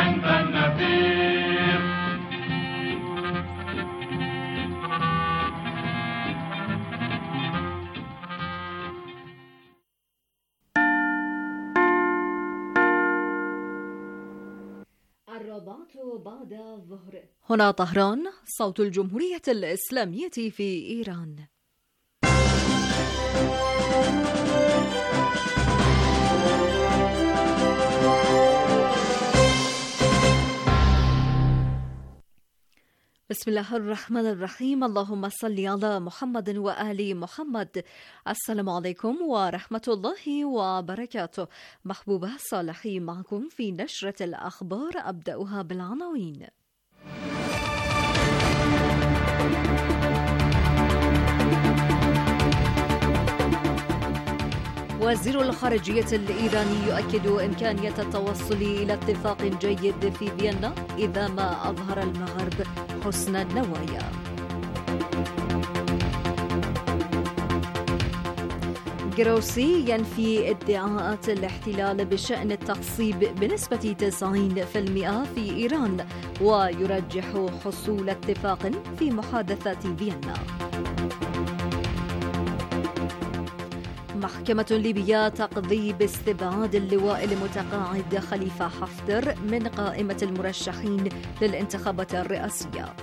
عند النفير. الرابعة بعد الظهر. هنا طهران، صوت الجمهورية الإسلامية في إيران. بسم الله الرحمن الرحيم. اللهم صل على محمد وآل محمد. السلام عليكم ورحمة الله وبركاته. محبوبة صالحي معكم في نشرة الأخبار، أبدأها بالعناوين. وزير الخارجية الإيراني يؤكد إمكانية التوصل إلى اتفاق جيد في فيينا إذا ما أظهر المغرب حسن النوايا. جروسي ينفي ادعاءات الاحتلال بشأن التخصيب بنسبة 90% في إيران، ويرجح حصول اتفاق في محادثات فيينا. محكمة ليبيا تقضي باستبعاد اللواء المتقاعد خليفة حفتر من قائمة المرشحين للانتخابات الرئاسية.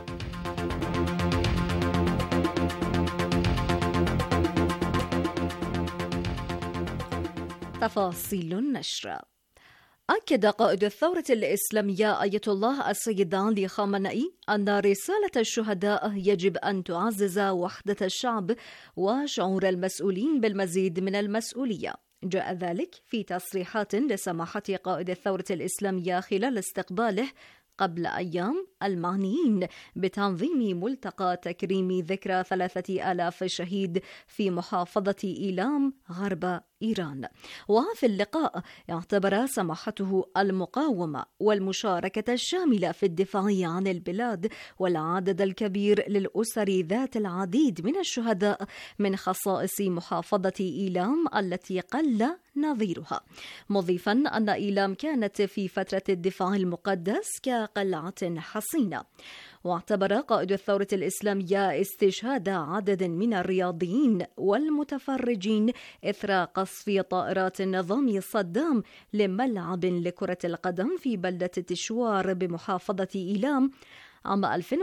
تفاصيل النشر. أكد قائد الثورة الإسلامية آية الله السيد علي خامنئي أن رسالة الشهداء يجب أن تعزز وحدة الشعب وشعور المسؤولين بالمزيد من المسؤولية. جاء ذلك في تصريحات لسماحة قائد الثورة الإسلامية خلال استقباله قبل أيام المعنيين بتنظيم ملتقى تكريم ذكرى 3000 شهيد في محافظة إيلام غرب إيران. وفي اللقاء اعتبر سماحته المقاومة والمشاركة الشاملة في الدفاع عن البلاد والعدد الكبير للأسر ذات العديد من الشهداء من خصائص محافظة إيلام التي قل نظيرها، مضيفا أن إيلام كانت في فترة الدفاع المقدس كقلعة حصينة. واعتبر قائد الثورة الإسلامية استشهاد عدد من الرياضيين والمتفرجين إثر قصف طائرات النظام صدام لملعب لكرة القدم في بلدة تشوار بمحافظة إيلام عام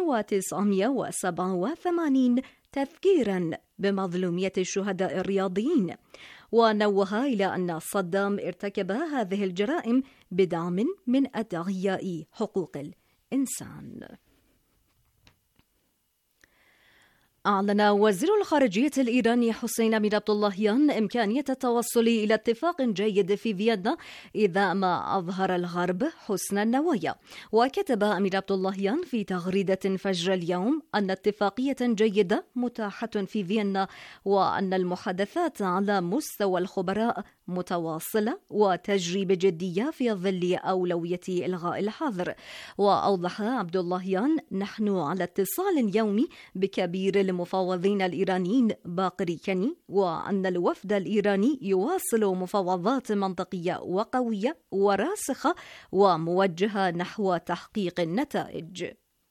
1987 تذكيرا بمظلومية الشهداء الرياضيين. ونوه إلى أن صدام ارتكب هذه الجرائم بدعم من أدعياء حقوق الإنسان. أعلن وزير الخارجية الإيراني حسين أمير عبداللهيان إمكانية التوصل إلى اتفاق جيد في فيينا إذا ما أظهر الغرب حسن النوايا. وكتب أمير عبداللهيان في تغريدة فجر اليوم أن اتفاقية جيدة متاحة في فيينا، وأن المحادثات على مستوى الخبراء متواصلة وتجري بجدية في ظل أولوية إلغاء الحظر. وأوضح عبداللهيان: نحن على اتصال يومي بكبير المفاوضين الإيرانيين باقر كني، وأن الوفد الإيراني يواصل مفاوضات منطقية وقوية وراسخة وموجهة نحو تحقيق النتائج.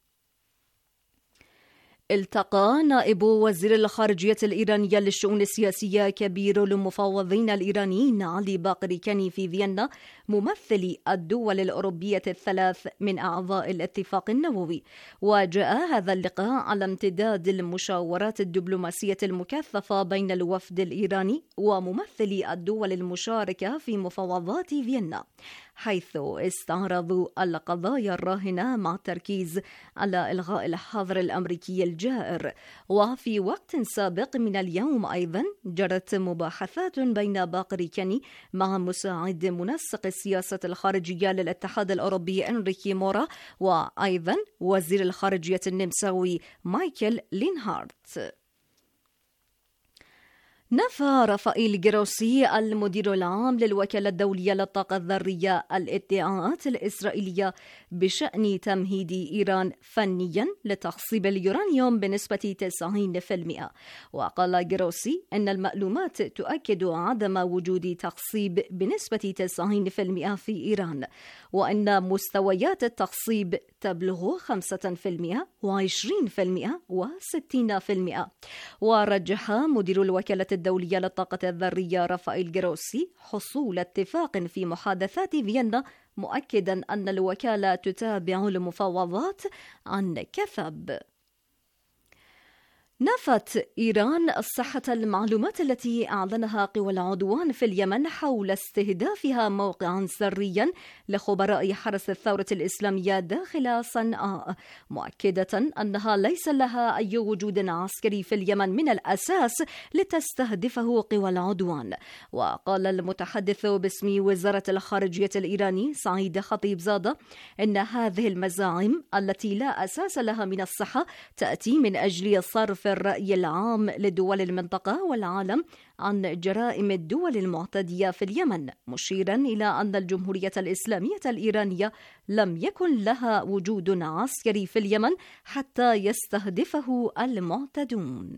التقى نائب وزير الخارجية الإيرانية للشؤون السياسية كبير المفاوضين الإيرانيين علي باقر كني في فيينا ممثلي الدول الأوروبية الثلاث من أعضاء الاتفاق النووي. وجاء هذا اللقاء على امتداد المشاورات الدبلوماسية المكثفة بين الوفد الإيراني وممثلي الدول المشاركة في مفاوضات فيينا، حيث استعرضوا القضايا الراهنة مع التركيز على إلغاء الحظر الأمريكي الجائر. وفي وقت سابق من اليوم أيضا جرت مباحثات بين باقر كني مع مساعد منسق السياسة الخارجية للاتحاد الأوروبي إنريكي مورا، وأيضا وزير الخارجية النمساوي مايكل لينهارت. نفى رافائيل جروسي المدير العام للوكالة الدولية للطاقة الذرية الادعاءات الإسرائيلية بشأن تمهيد إيران فنيا لتخصيب اليورانيوم بنسبة 90%. وقال جروسي إن المعلومات تؤكد عدم وجود تخصيب بنسبة 90% في إيران، وأن مستويات التخصيب تبلغ 5% و20% و60%. ورجح مدير الوكالة الدولية للطاقة الذرية رافائيل جروسي حصول اتفاق في محادثات فيينا، مؤكدا أن الوكالة تتابع المفاوضات عن كثب. نفت إيران صحة المعلومات التي أعلنها قوى العدوان في اليمن حول استهدافها موقعا سريا لخبراء حرس الثورة الإسلامية داخل صنعاء، مؤكدة أنها ليس لها أي وجود عسكري في اليمن من الأساس لتستهدفه قوى العدوان. وقال المتحدث باسم وزارة الخارجية الإيراني سعيد خطيبزادة إن هذه المزاعم التي لا أساس لها من الصحة تأتي من أجل صرف الرأي العام لدول المنطقة والعالم عن جرائم الدول المعتدية في اليمن، مشيرا إلى أن الجمهورية الإسلامية الإيرانية لم يكن لها وجود عسكري في اليمن حتى يستهدفه المعتدون.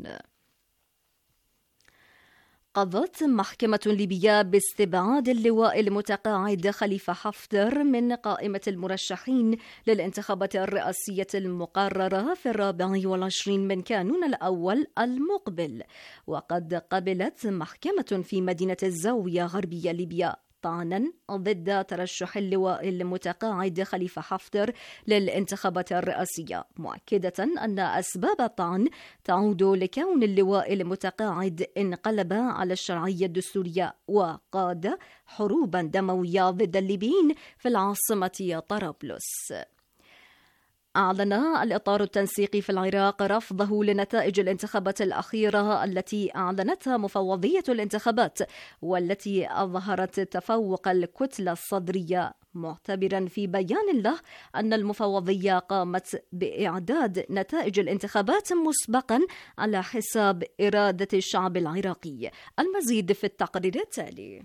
قضت محكمة ليبيا باستبعاد اللواء المتقاعد خليفة حفتر من قائمة المرشحين للانتخابات الرئاسية المقررة في 24 من كانون الأول المقبل. وقد قبلت محكمة في مدينة الزاوية غربية ليبيا طعنا ضد ترشح اللواء المتقاعد خليفة حفتر للانتخابات الرئاسية، مؤكدة أن أسباب الطعن تعود لكون اللواء المتقاعد انقلب على الشرعية الدستورية وقاد حروبا دموية ضد الليبيين في العاصمة طرابلس. أعلن الإطار التنسيقي في العراق رفضه لنتائج الانتخابات الأخيرة التي أعلنتها مفوضية الانتخابات، والتي أظهرت تفوق الكتلة الصدرية، معتبرا في بيان له أن المفوضية قامت بإعداد نتائج الانتخابات مسبقا على حساب إرادة الشعب العراقي. المزيد في التقرير التالي.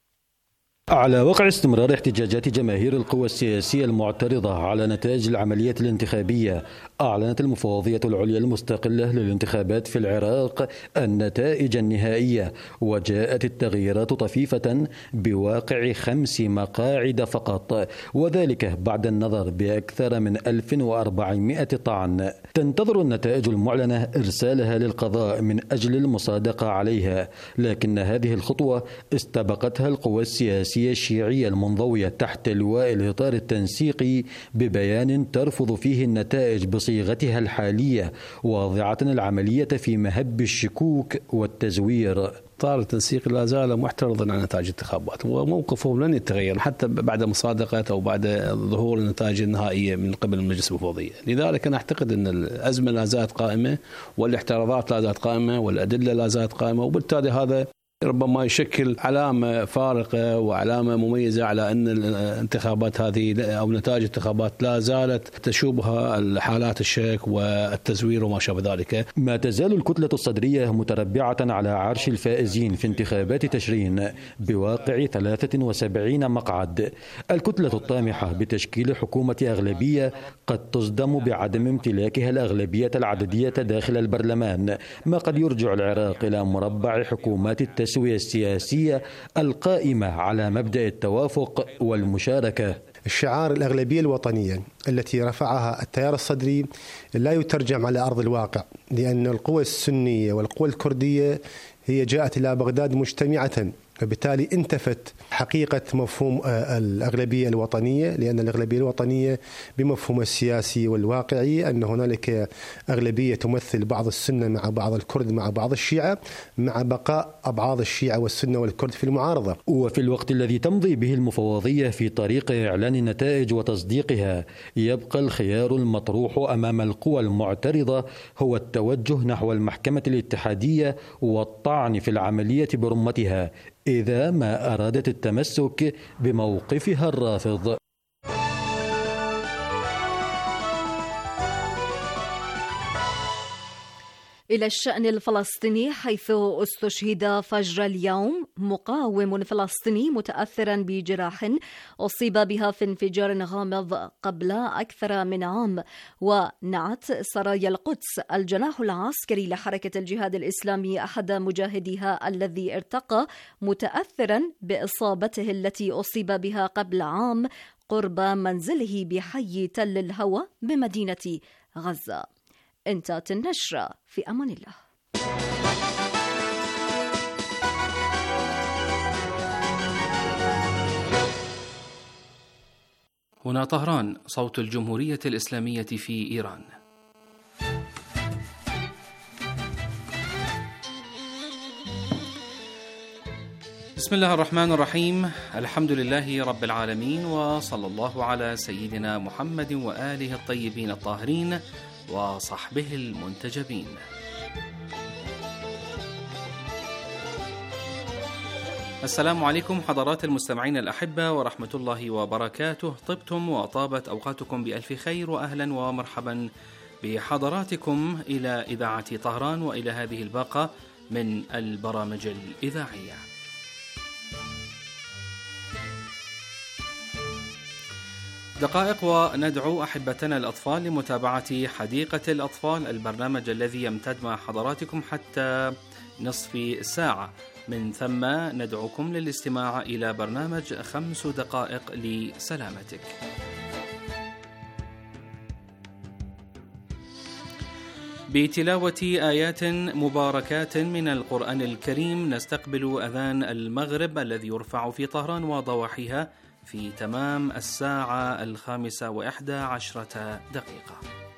على وقع استمرار احتجاجات جماهير القوى السياسية المعترضة على نتائج العملية الانتخابية، أعلنت المفوضية العليا المستقلة للانتخابات في العراق النتائج النهائية، وجاءت التغييرات طفيفة بواقع 5 مقاعد فقط، وذلك بعد النظر بأكثر من 1400 طعن. تنتظر النتائج المعلنة إرسالها للقضاء من أجل المصادقة عليها، لكن هذه الخطوة استبقتها القوى السياسية الشيعية المنضوية تحت لواء الإطار التنسيقي ببيان ترفض فيه النتائج بصيغتها الحالية، واضعة العملية في مهب الشكوك والتزوير. الإطار التنسيقي لا زال محترضا على نتائج الانتخابات، وموقفه لن يتغير حتى بعد مصادقة أو بعد ظهور النتائج النهائية من قبل المجلس المفوضية. لذلك أنا أعتقد أن الأزمة لا زالت قائمة، والاحتراضات لا زالت قائمة، والأدلة لا زالت قائمة، وبالتالي هذا ربما يشكل علامة فارقة وعلامة مميزة على أن الانتخابات هذه أو نتائج الانتخابات لا زالت تشوبها الحالات الشك والتزوير وما شابه ذلك. ما تزال الكتلة الصدرية متربعة على عرش الفائزين في انتخابات تشرين بواقع 73 مقعد. الكتلة الطامحة بتشكيل حكومة أغلبية قد تصدم بعدم امتلاكها الأغلبية العددية داخل البرلمان، ما قد يرجع العراق إلى مربع حكومات التسوية السياسية القائمة على مبدأ التوافق والمشاركة. الشعار الأغلبية الوطنية التي رفعها التيار الصدري لا يترجم على أرض الواقع، لأن القوى السنية والقوى الكردية هي جاءت إلى بغداد مجتمعة، وبالتالي انتفت حقيقة مفهوم الأغلبية الوطنية، لأن الأغلبية الوطنية بمفهوم السياسي والواقعي أن هنالك أغلبية تمثل بعض السنة مع بعض الكرد مع بعض الشيعة، مع بقاء أبعاض الشيعة والسنة والكرد في المعارضة. وفي الوقت الذي تمضي به المفوضية في طريق إعلان النتائج وتصديقها، يبقى الخيار المطروح أمام القوى المعترضة هو التوجه نحو المحكمة الاتحادية والطعن في العملية برمتها إذا ما أرادت التمسك بموقفها الرافض. إلى الشأن الفلسطيني، حيث استشهد فجر اليوم مقاوم فلسطيني متأثرا بجراح أصيب بها في انفجار غامض قبل أكثر من عام. ونعت سرايا القدس الجناح العسكري لحركة الجهاد الإسلامي أحد مجاهديها الذي ارتقى متأثرا بإصابته التي أصيب بها قبل عام قرب منزله بحي تل الهوى بمدينة غزة. انتهت النشرة، في أمان الله. هنا طهران، صوت الجمهورية الإسلامية في إيران. بسم الله الرحمن الرحيم، الحمد لله رب العالمين، وصلى الله على سيدنا محمد وآله الطيبين الطاهرين وصحبه المنتجبين. السلام عليكم حضرات المستمعين الأحبة ورحمة الله وبركاته. طبتم وطابت أوقاتكم بألف خير، وأهلا ومرحبا بحضراتكم إلى إذاعة طهران وإلى هذه الباقة من البرامج الإذاعية. دقائق وندعو أحبتنا الأطفال لمتابعة حديقة الأطفال، البرنامج الذي يمتد مع حضراتكم حتى نصف ساعة. من ثم ندعوكم للاستماع إلى برنامج 5 دقائق لسلامتك. بتلاوة آيات مباركات من القرآن الكريم نستقبل أذان المغرب الذي يرفع في طهران وضواحيها في تمام الساعة 5:11 دقيقة.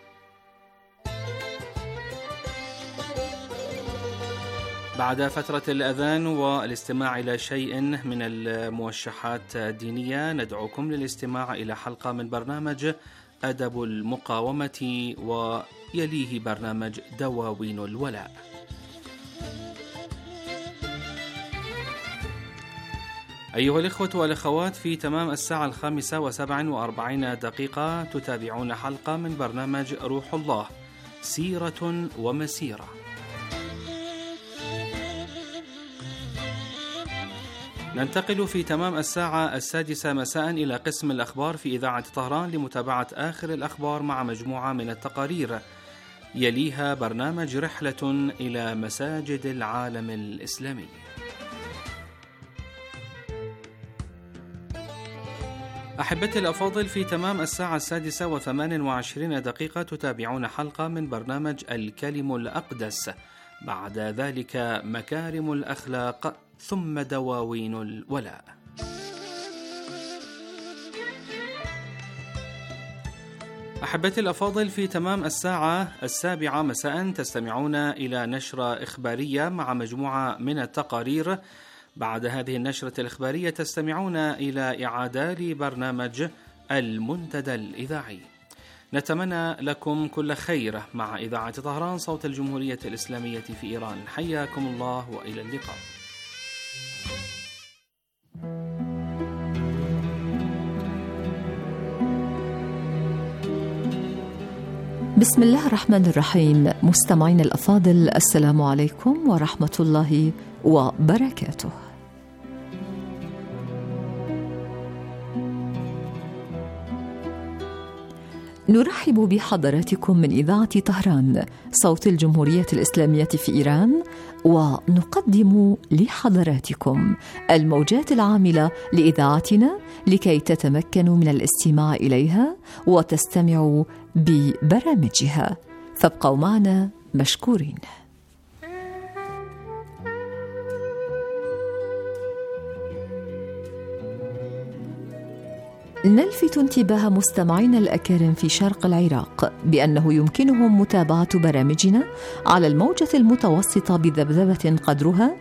بعد فترة الأذان والاستماع إلى شيء من الموشحات الدينية ندعوكم للاستماع إلى حلقة من برنامج أدب المقاومة، ويليه برنامج دواوين الولاء. أيها الإخوة والأخوات، في تمام الساعة 5:47 دقيقة تتابعون حلقة من برنامج روح الله، سيرة ومسيرة. ننتقل في تمام الساعة 6 مساء إلى قسم الأخبار في إذاعة طهران لمتابعة آخر الأخبار مع مجموعة من التقارير، يليها برنامج رحلة إلى مساجد العالم الإسلامي. أحبتي الأفاضل، في تمام الساعة 6:28 دقيقة تتابعون حلقة من برنامج الكلم الأقدس، بعد ذلك مكارم الأخلاق، ثم دواوين الولاء. أحبتي الأفاضل، في تمام الساعة 7 مساء تستمعون إلى نشرة إخبارية مع مجموعة من التقارير. بعد هذه النشرة الإخبارية تستمعون إلى إعادة لبرنامج المنتدى الإذاعي. نتمنى لكم كل خير مع إذاعة طهران، صوت الجمهورية الإسلامية في إيران. حياكم الله وإلى اللقاء. بسم الله الرحمن الرحيم. مستمعين الأفاضل، السلام عليكم ورحمة الله وبركاته. نرحب بحضراتكم من إذاعة طهران، صوت الجمهورية الإسلامية في إيران، ونقدم لحضراتكم الموجات العاملة لإذاعتنا لكي تتمكنوا من الاستماع إليها وتستمعوا ببرامجها. فابقوا معنا مشكورين. نلفت انتباه مستمعينا الأكارم في شرق العراق بأنه يمكنهم متابعة برامجنا على الموجة المتوسطة بذبذبة قدرها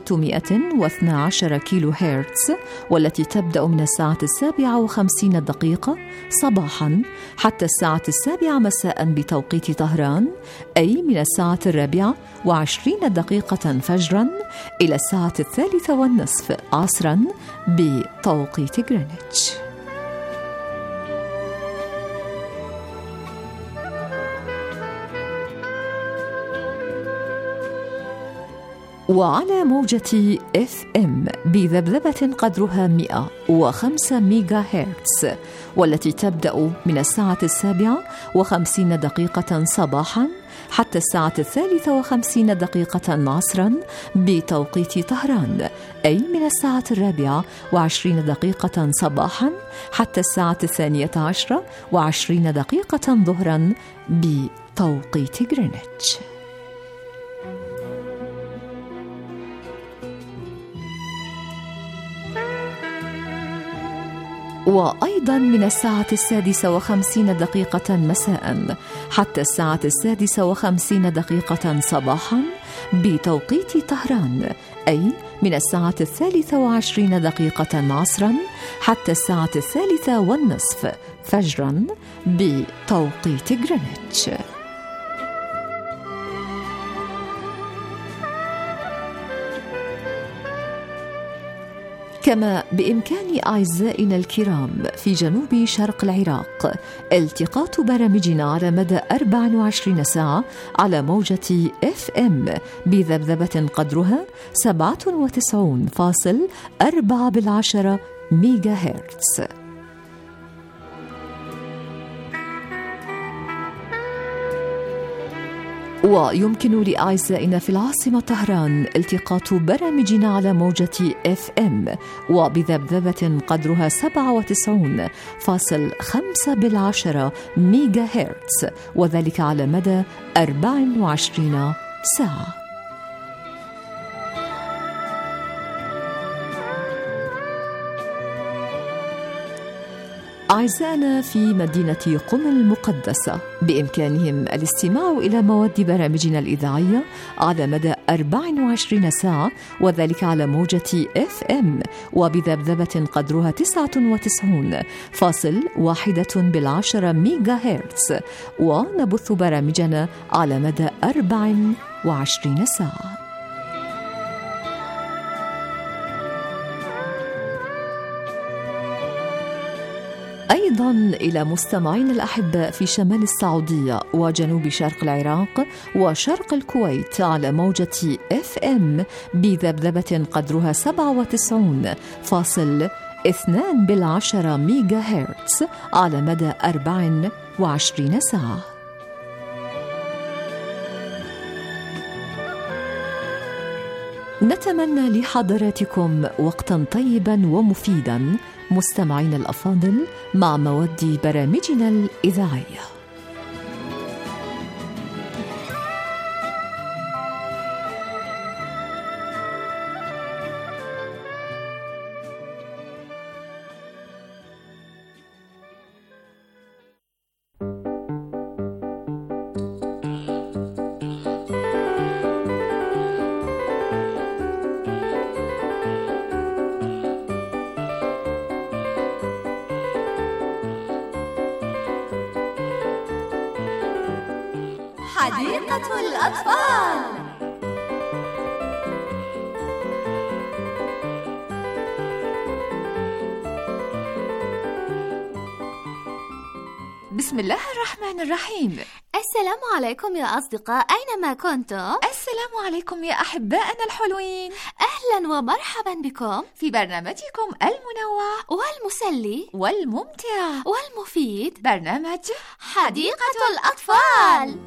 612 كيلو هرتز، والتي تبدأ من الساعة 7:50 دقيقة صباحا حتى الساعة 7 مساء بتوقيت طهران، أي من الساعة 4:20 دقيقة فجرا إلى الساعة 3:30 عصرا بتوقيت غرينتش. وعلى موجة FM بذبذبة قدرها 105 ميجا هرتز، والتي تبدأ من الساعة 7:50 صباحاً حتى الساعة 53 عصراً بتوقيت طهران، أي من الساعة 24 صباحاً حتى الساعة 12:20 ظهراً بتوقيت غرينتش. وأيضاً من الساعة 6:50 مساءً حتى الساعة 6:50 صباحاً بتوقيت طهران، أي من الساعة 23 عصراً حتى الساعة 3:30 فجراً بتوقيت غرينتش. كما بإمكان أعزائنا الكرام في جنوب شرق العراق التقاط برامجنا على مدى 24 ساعة على موجة FM بذبذبة قدرها 97.4 ميجا هرتز. ويمكن لأعزائنا في العاصمة طهران التقاط برامجنا على موجة FM وبذبذبة قدرها 97.5 ميجا هرتز، وذلك على مدى 24 ساعة. أعزائنا في مدينة قم المقدسة بإمكانهم الاستماع إلى مواد برامجنا الإذاعية على مدى 24 ساعة، وذلك على موجة FM وبذبذبة قدرها 99.1 ميجا هرتز، ونبث برامجنا على مدى 24 ساعة. أيضاً إلى مستمعين الأحباء في شمال السعودية وجنوب شرق العراق وشرق الكويت على موجة FM بذبذبة قدرها 97.2 ميجا هرتز على مدى 24 ساعة. نتمنى لحضراتكم وقتاً طيباً ومفيداً مستمعين الأفاضل مع مواد برامجنا الإذاعية. حديقة الأطفال. بسم الله الرحمن الرحيم. السلام عليكم يا أصدقاء أينما كنتم. السلام عليكم يا أحبائنا الحلوين. أهلا ومرحبا بكم في برنامجكم المنوع والمسلي والممتع والمفيد، برنامج حديقة الأطفال.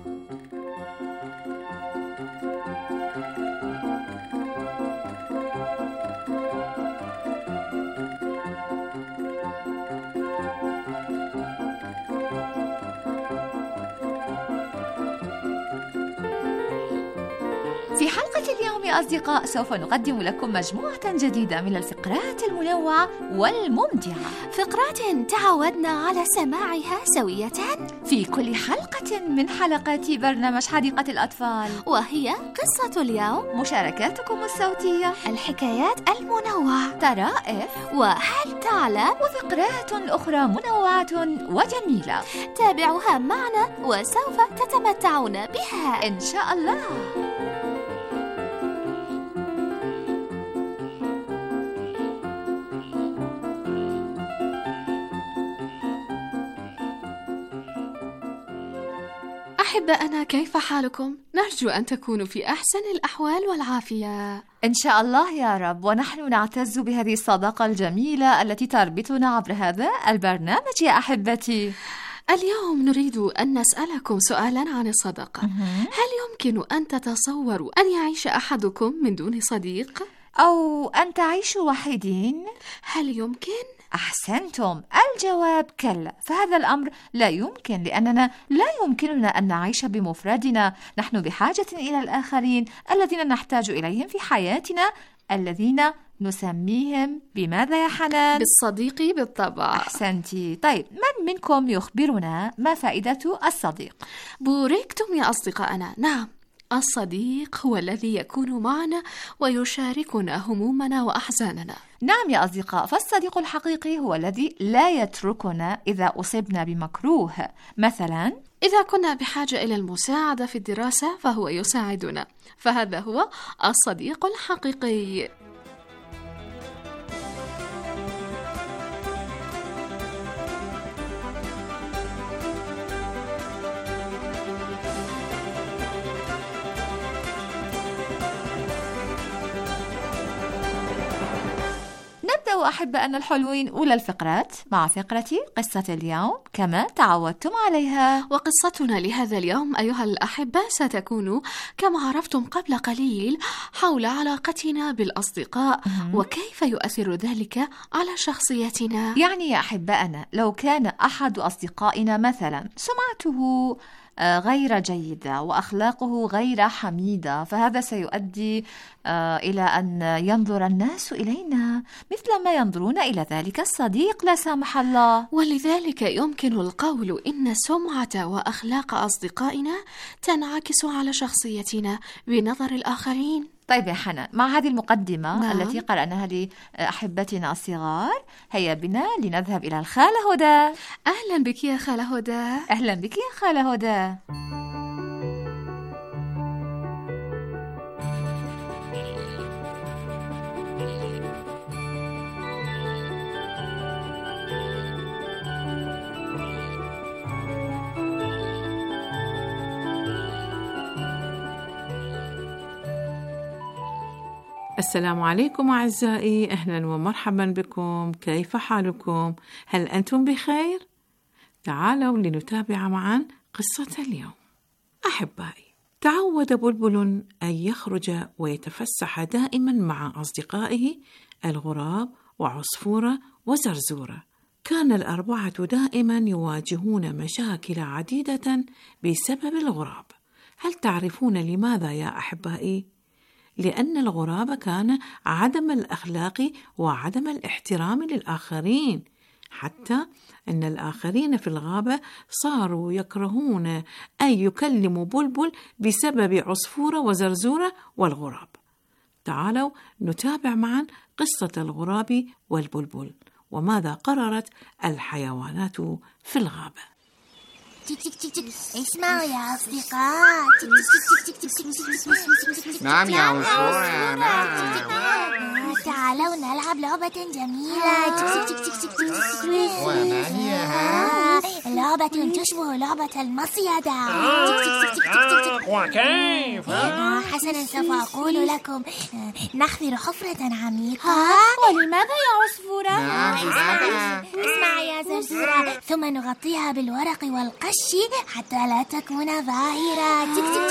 في حلقة اليوم يا أصدقاء سوف نقدم لكم مجموعة جديدة من الفقرات المنوعة والممتعة، فقرات تعودنا على سماعها سوية في كل حلقة من حلقات برنامج حديقة الأطفال، وهي قصة اليوم، مشاركاتكم الصوتية، الحكايات المنوعة، طرائف، وهل تعلم، وفقرات أخرى منوعة وجميلة. تابعوها معنا وسوف تتمتعون بها إن شاء الله. أحبائنا، كيف حالكم؟ نرجو أن تكونوا في أحسن الأحوال والعافية. إن شاء الله يا رب، ونحن نعتز بهذه الصداقة الجميلة التي تربطنا عبر هذا البرنامج يا أحبتي. اليوم نريد أن نسألكم سؤالا عن الصداقة. هل يمكن أن تتصوروا أن يعيش أحدكم من دون صديق؟ أو أن تعيشوا وحيدين؟ هل يمكن؟ أحسنتم، الجواب كلا، فهذا الأمر لا يمكن، لأننا لا يمكننا أن نعيش بمفردنا. نحن بحاجة إلى الآخرين الذين نحتاج إليهم في حياتنا، الذين نسميهم بماذا يا حنان؟ بالصديق بالطبع. أحسنتي. طيب، من منكم يخبرنا ما فائدة الصديق؟ بوركتم يا أصدقائنا. نعم، الصديق هو الذي يكون معنا ويشاركنا همومنا وأحزاننا. نعم يا أصدقاء، فالصديق الحقيقي هو الذي لا يتركنا إذا أصبنا بمكروه. مثلا إذا كنا بحاجة إلى المساعدة في الدراسة فهو يساعدنا، فهذا هو الصديق الحقيقي. نبدأ أحبائنا الحلوين أولى الفقرات مع فقرة قصة اليوم كما تعودتم عليها. وقصتنا لهذا اليوم أيها الأحبة ستكون كما عرفتم قبل قليل حول علاقتنا بالأصدقاء وكيف يؤثر ذلك على شخصيتنا. يعني يا أحبائنا، لو كان أحد أصدقائنا مثلا سمعته غير جيدة وأخلاقه غير حميدة، فهذا سيؤدي إلى أن ينظر الناس إلينا مثل ما ينظرون إلى ذلك الصديق لا سمح الله. ولذلك يمكن القول إن سمعة وأخلاق أصدقائنا تنعكس على شخصيتنا بنظر الآخرين. طيب يا حنان، مع هذه المقدمة التي قرأناها لأحبتنا الصغار، هيا بنا لنذهب إلى الخالة هدى. أهلا بك يا خالة هدى. أهلا بك يا خالة هدى. السلام عليكم أعزائي، أهلا ومرحبا بكم. كيف حالكم؟ هل أنتم بخير؟ تعالوا لنتابع معا قصة اليوم. أحبائي، تعود بلبل أن يخرج ويتفسح دائما مع أصدقائه الغراب وعصفورة وزرزورة. كان الأربعة دائما يواجهون مشاكل عديدة بسبب الغراب. هل تعرفون لماذا يا أحبائي؟ لأن الغراب كان عدم الأخلاق وعدم الاحترام للآخرين، حتى أن الآخرين في الغابة صاروا يكرهون أن يكلموا بلبل بسبب عصفورة وزرزورة والغراب. تعالوا نتابع معا قصة الغراب والبلبل وماذا قررت الحيوانات في الغابة. اسمعوا يا أصدقاء. نعم يا عصفورة، نعم. تعالوا نلعب لعبة جميلة. وما هي؟ لعبة تشبه لعبة المصيدة. وكيف؟ حسنا، سوف أقول لكم. نحفر حفرة عميقة. ولماذا يا عصفورة؟ اسمع يا زرزورة. ثم نغطيها بالورق والقش حتى لا تكون ظاهرة.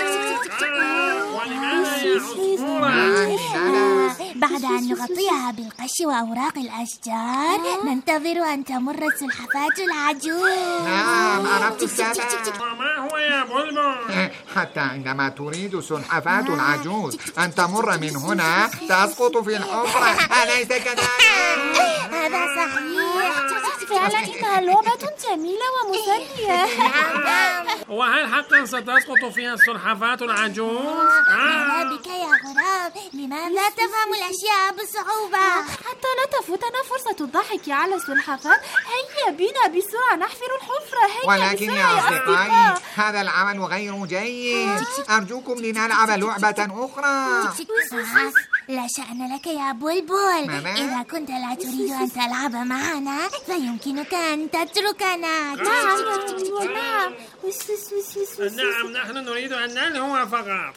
بعد أن نغطيها بالقش وأوراق الأشجار ننتظر أن تمر السلحفاة العجوز. نعم، عرفت السبب. وما هو يا بلبل؟ حتى عندما تريد السلحفاة العجوز أن تمر من هنا تسقط في الحفرة، أليس كذلك؟ هذا صحيح. فعلا إنها لعبة جميلة ومسلية. وهل حقا ستسقط فيها السلحفاة العجوز؟ ماذا بك يا غراب؟ لماذا تفهم الأشياء بصعوبة؟ حتى لا تفوتنا فرصة الضحك على السلحفاة. هيا بنا بسرعة نحفر الحفرة. هيا ولكن يا أصدقائي، هذا العمل غير جيد. أرجوكم لنلعب لعبة أخرى. لا شأن لك يا بلبل. إذا كنت لا تريد أن تلعب معنا فيمكنك أن تتركنا. نعم، نعم، نحن نريد أن نلهو فقط.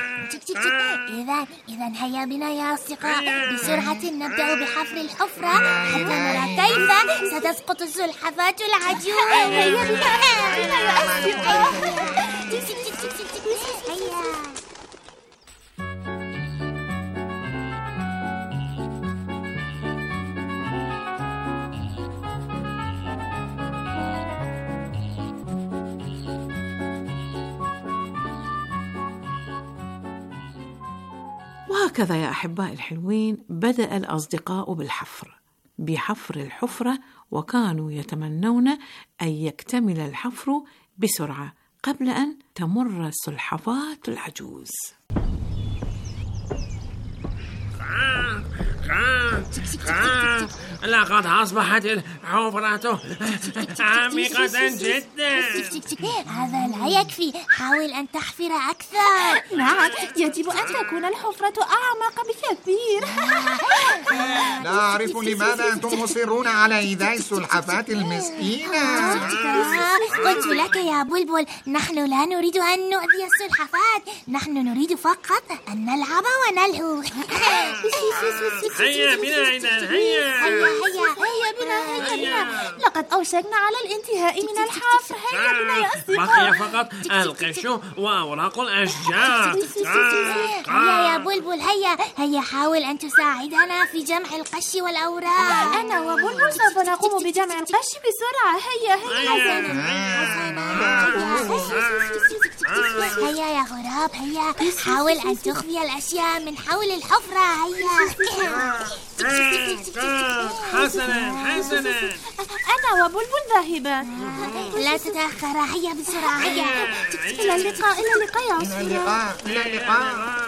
إذا هيا بنا يا أصدقاء، بسرعة نبدأ بحفر الحفرة حتى نرى كيف ستسقط السلحفاة العجوز. هيا بنا يا أصدقاء. وهكذا يا أحبائي الحلوين بدأ الأصدقاء بحفر الحفرة، وكانوا يتمنون أن يكتمل الحفر بسرعة قبل أن تمر السلحفاة العجوز. لقد أصبحت الحفرة عميقة جدا. هذا لا يكفي، حاول أن تحفر أكثر. نعم، يجب أن تكون الحفرة أعمق بكثير. لا أعرف لماذا أنتم مصرون على إيذاء السلحفاة المسكينة. قلت لك يا بلبل، نحن لا نريد أن نؤذي السلحفاة، نحن نريد فقط أن نلعب ونلهو. هيا بنا إذن، هيا بنا. لقد أوشكنا على الانتهاء من الحفر. هيا بنا يا أصدقاء. بقي فقط القش وأوراق الأشجار. هيا يا بلبل، هيا حاول أن تساعدنا في جمع القش والأوراق. أنا وبلبل سوف نقوم بجمع القش بسرعة. هيا يا غراب، حاول أن تخفي الأشياء من حول الحفرة. حسنا. أنا وبلبل ذاهبان. لا تتأخر، هيا بسرعة. إلى اللقاء يا أصدقاء. إلى اللقاء.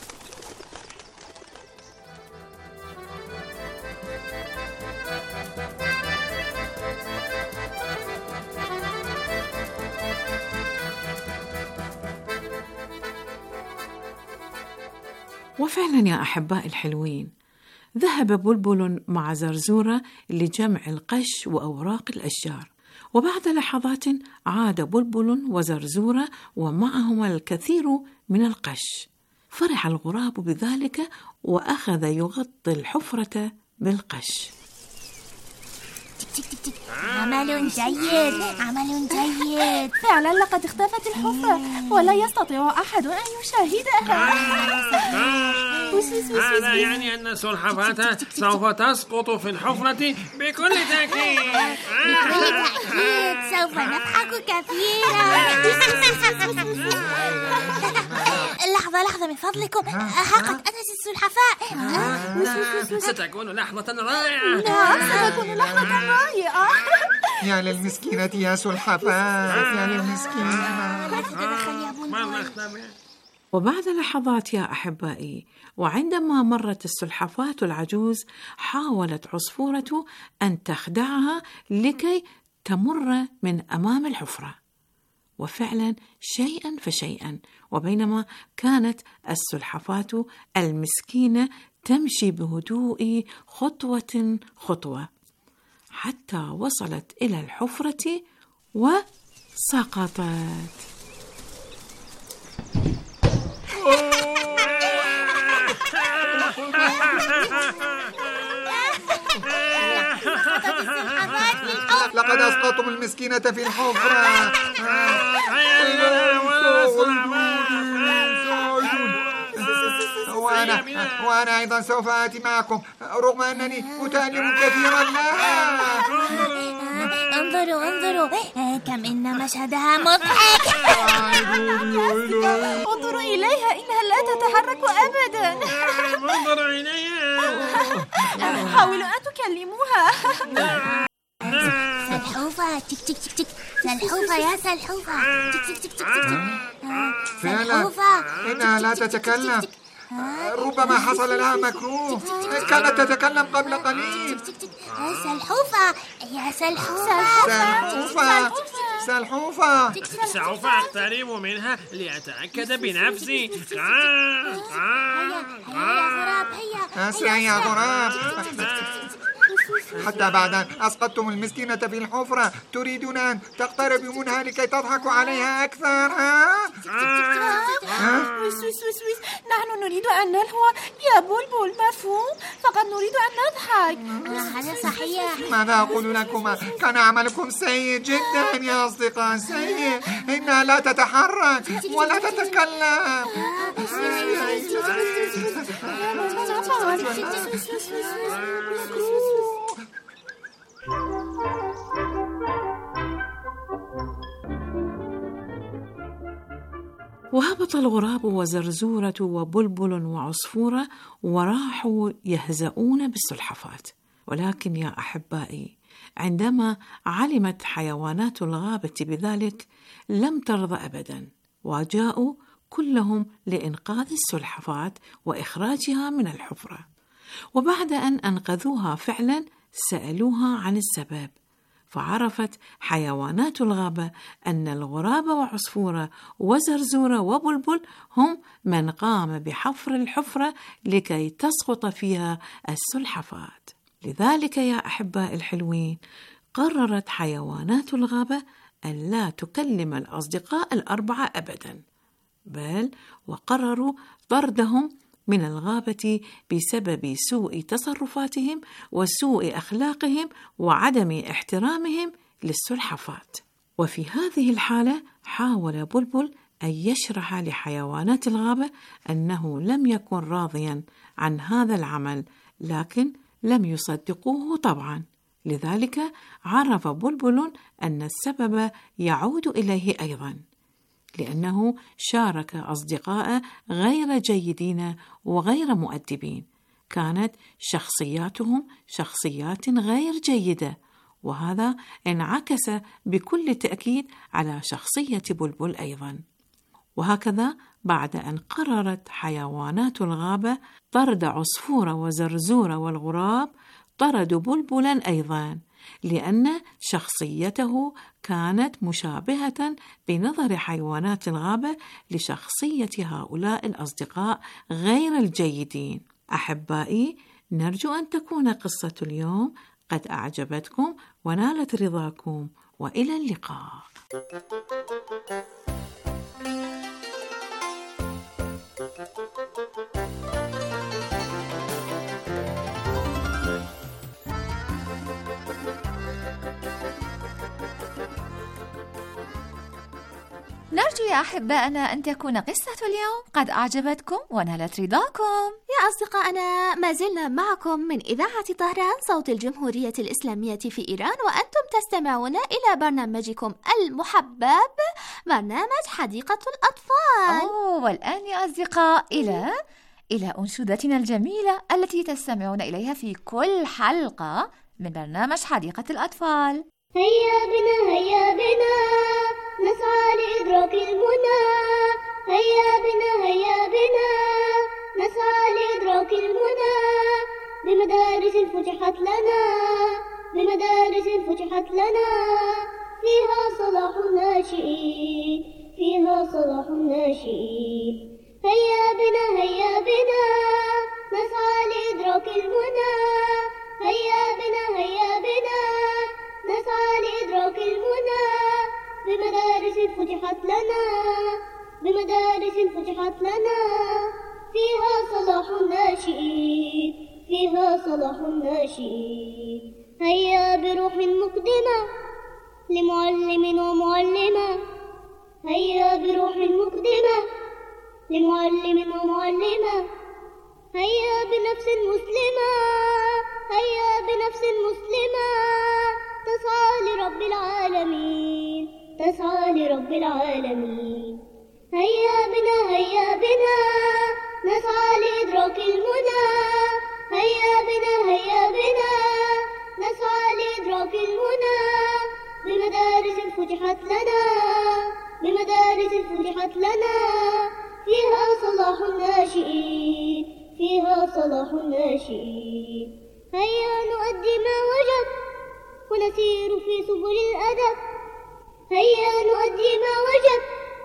وفعلا يا أحبائي الحلوين، ذهب بلبل مع زرزورة لجمع القش وأوراق الأشجار، وبعد لحظات عاد بلبل وزرزورة ومعهما الكثير من القش. فرح الغراب بذلك وأخذ يغطي الحفرة بالقش. عمل جيد. فعلا لقد اختفت الحفرة ولا يستطيع أحد أن يشاهدها. هذا يعني أن السلحفاة سوف تسقط في الحفرة بكل تأكيد. سوف نضحك كثيرا. لحظة من فضلكم، حقت أتت السلحفاة. ستكون لحظة رائعة. نعم، ستكون لحظة رائعة. يا للمسكينة يا سلحفاة، يا للمسكينة. وبعد لحظات يا أحبائي، وعندما مرت السلحفاة العجوز، حاولت عصفورة أن تخدعها لكي تمر من أمام الحفرة. وفعلا شيئا فشيئا، وبينما كانت السلحفاة المسكينة تمشي بهدوء خطوة حتى وصلت إلى الحفرة وسقطت. لقد أسقطتم المسكينة في الحفرة. وأنا أيضا سوف آتي معكم رغم أنني متألم كثيرا لها. انظروا كم إن مشهدها مضحك. انظروا إليها، إنها لا تتحرك أبدا. انظروا إليها. حاولوا أن تكلموها. سلحوفة، تك تك تك تك. سلحوفة يا سلحوفة، تك تك تك تك. فعلا إنها لا تتكلم. ربما حصل لها مكروه، كانت تتكلم قبل قليل. سلحوفة يا سلحوفة. سوف أقترب منها لأتأكد بنفسي. هيا يا غراب، هيا. أسرع يا غراب. حتى بعد أن أسقطتم المسكينة في الحفرة تريدون أن تقتربوا منها لكي تضحكوا عليها أكثر؟ نحن نريد أن نلهو يا بلبل، مفهوم؟ فقط نريد أن نضحك. هذا صحيح. ماذا أقول لكما؟ كان عملكم سيء جدا يا أصدقاء، سيء. إنها لا تتحرك ولا تتكلم. وهبط الغراب وزرزورة وبلبل وعصفورة وراحوا يهزؤون بالسلحفاة. ولكن يا أحبائي، عندما علمت حيوانات الغابة بذلك لم ترضى أبدا، وجاءوا كلهم لإنقاذ السلحفاة وإخراجها من الحفرة. وبعد أن أنقذوها فعلا سألوها عن السبب، فعرفت حيوانات الغابة أن الغراب وعصفورة وزرزورة وبلبل هم من قام بحفر الحفرة لكي تسقط فيها السلحفاة. لذلك يا أحباء الحلوين، قررت حيوانات الغابة أن لا تكلم الأصدقاء الأربعة أبدا، بل وقرروا طردهم من الغابة بسبب سوء تصرفاتهم وسوء أخلاقهم وعدم احترامهم للسلحفاة. وفي هذه الحالة حاول بلبل أن يشرح لحيوانات الغابة أنه لم يكن راضيا عن هذا العمل، لكن لم يصدقوه طبعا. لذلك عرف بلبل أن السبب يعود إليه أيضا، لأنه شارك أصدقاء غير جيدين وغير مؤدبين، كانت شخصياتهم شخصيات غير جيدة، وهذا انعكس بكل تأكيد على شخصية بلبل أيضا. وهكذا بعد أن قررت حيوانات الغابة طرد عصفور وزرزور والغراب، طردوا بلبلا أيضا، لأن شخصيته كانت مشابهة بنظر حيوانات الغابة لشخصية هؤلاء الأصدقاء غير الجيدين. أحبائي، نرجو أن تكون قصة اليوم قد أعجبتكم ونالت رضاكم، وإلى اللقاء. نرجو يا أحبائنا أن تكون قصة اليوم قد أعجبتكم ونالت رضاكم. يا أصدقائنا، ما زلنا معكم من إذاعة طهران صوت الجمهورية الإسلامية في إيران، وأنتم تستمعون إلى برنامجكم المحبب، برنامج حديقة الأطفال. والآن يا أصدقاء إلى أنشودتنا الجميلة التي تستمعون إليها في كل حلقة من برنامج حديقة الأطفال. هيا بنا هيا بنا نسعى لإدراك المنى، هيا بنا هيا بنا نسعى لإدراك المنى، بمدارس فتحت لنا، بمدارس فتحت لنا، فيها صلاح الناشئين، فيها صلاح الناشئين. هيا بنا هيا بنا نسعى لإدراك المنى، هيا بنا هيا بنا نسعى لإدراك المنى، بمدارس فتحت لنا، بمدارس فتحت لنا، فيها صلاح الناشئين، فيها صلاح الناشئين. هيا بروح مقدمة لمعلم ومعلمة، هيا بروح مقدمة لمعلم ومعلمة، هيا بنفس مسلمة، هيا بنفس مسلمة، تسعى لرب العالمين، تسعى لرب العالمين. هيا بنا نسعى لإدراك المنى، هيا بنا نسعى لإدراك المنى، بمدارس فتحت لنا، بمدارس فتحت لنا، فيها صلاح الناشئين، فيها صلاح الناشئين. هيا نؤدي ما وجب ونسير في سبل الأدب، هيا نؤدي ما وجب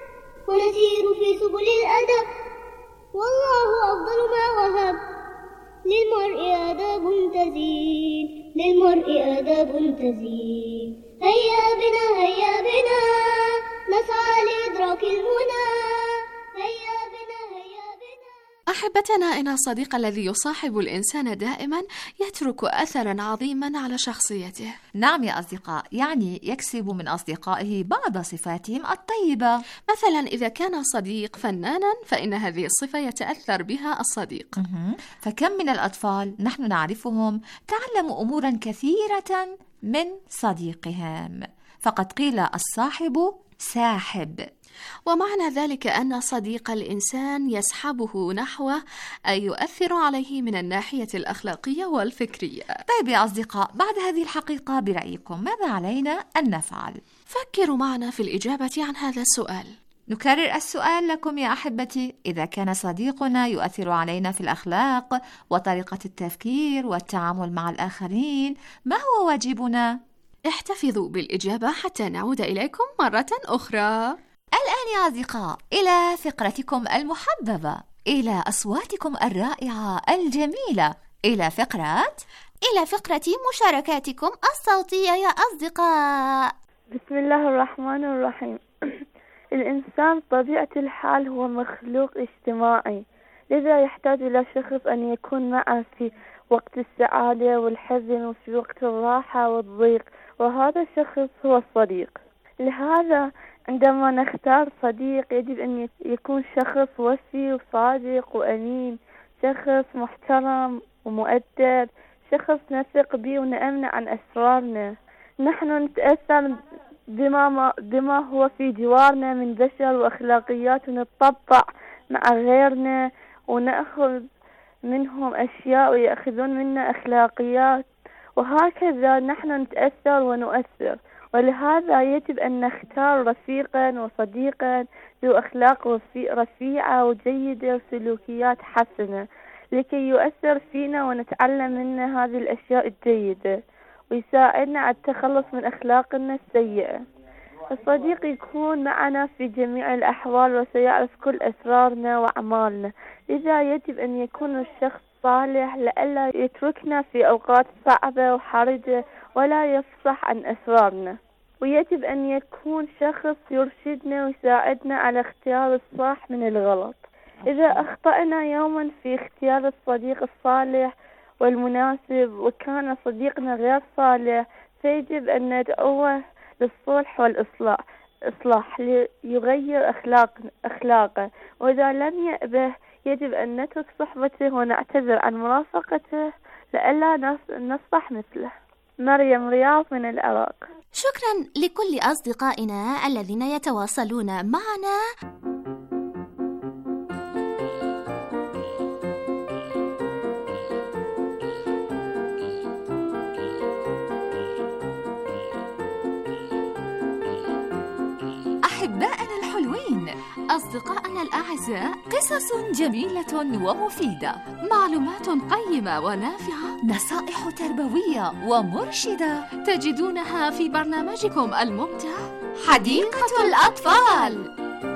ونسير في سبل الأدب، والله أفضل ما وهب، للمرء أدب تزين، للمرء أدب تزين. هيا بنا هيا بنا نسعى لإدراك المنى، هيا بنا هيا بنا. أحبتنا، إن الصديق الذي يصاحب الإنسان دائما يترك أثرا عظيما على شخصيته. نعم يا أصدقاء، يعني يكسب من أصدقائه بعض صفاتهم الطيبة. مثلا إذا كان صديق فنانا فإن هذه الصفة يتأثر بها الصديق. فكم من الأطفال نحن نعرفهم تعلموا أمورا كثيرة من صديقهم، فقد قيل الصاحب ساحب، ومعنى ذلك أن صديق الإنسان يسحبه نحوه، أي يؤثر عليه من الناحية الأخلاقية والفكرية. طيب يا أصدقاء، بعد هذه الحقيقة برأيكم ماذا علينا أن نفعل؟ فكروا معنا في الإجابة عن هذا السؤال. نكرر السؤال لكم يا أحبتي: إذا كان صديقنا يؤثر علينا في الأخلاق وطريقة التفكير والتعامل مع الآخرين، ما هو واجبنا؟ احتفظوا بالإجابة حتى نعود إليكم مرة أخرى. الآن يا أصدقاء إلى فقرتكم المحببة، إلى أصواتكم الرائعة الجميلة، إلى فقرة مشاركاتكم الصوتية يا أصدقاء. بسم الله الرحمن الرحيم. الإنسان بطبيعة الحال هو مخلوق اجتماعي، لذا يحتاج إلى شخص أن يكون معه في وقت السعادة والحزن وفي وقت الراحة والضيق، وهذا الشخص هو الصديق. لهذا عندما نختار صديق يجب أن يكون شخص وفي وصادق وأمين، شخص محترم ومؤدب، شخص نثق به ونأمن عن أسرارنا. نحن نتأثر بما هو في جوارنا من بشر وأخلاقيات، ونتطبع مع غيرنا ونأخذ منهم أشياء ويأخذون منا أخلاقيات، وهكذا نحن نتأثر ونؤثر. ولهذا يجب أن نختار رفيقا وصديقا ذو أخلاق رفيعة وجيدة وسلوكيات حسنة، لكي يؤثر فينا ونتعلم منه هذه الأشياء الجيدة ويساعدنا على التخلص من أخلاقنا السيئة. الصديق يكون معنا في جميع الأحوال وسيعرف كل أسرارنا وأعمالنا، لذا يجب أن يكون الشخص صالح لئلا يتركنا في أوقات صعبة وحرجة ولا يفصح عن أسرارنا. ويجب أن يكون شخص يرشدنا ويساعدنا على اختيار الصح من الغلط. إذا أخطأنا يوما في اختيار الصديق الصالح والمناسب وكان صديقنا غير صالح، فيجب أن ندعوه للصلح والإصلاح ليغير أخلاقه، وإذا لم يأبه يجب أن نترك صحبته ونعتذر عن مرافقته لئلا نصبح مثله. مريم رياض من العراق. شكرا لكل أصدقائنا الذين يتواصلون معنا. أحبائنا الحلوين، أصدقائنا الأعزاء، قصص جميلة ومفيدة، معلومات قيمة ونافعة، نصائح تربوية ومرشدة تجدونها في برنامجكم الممتع حديقة الأطفال.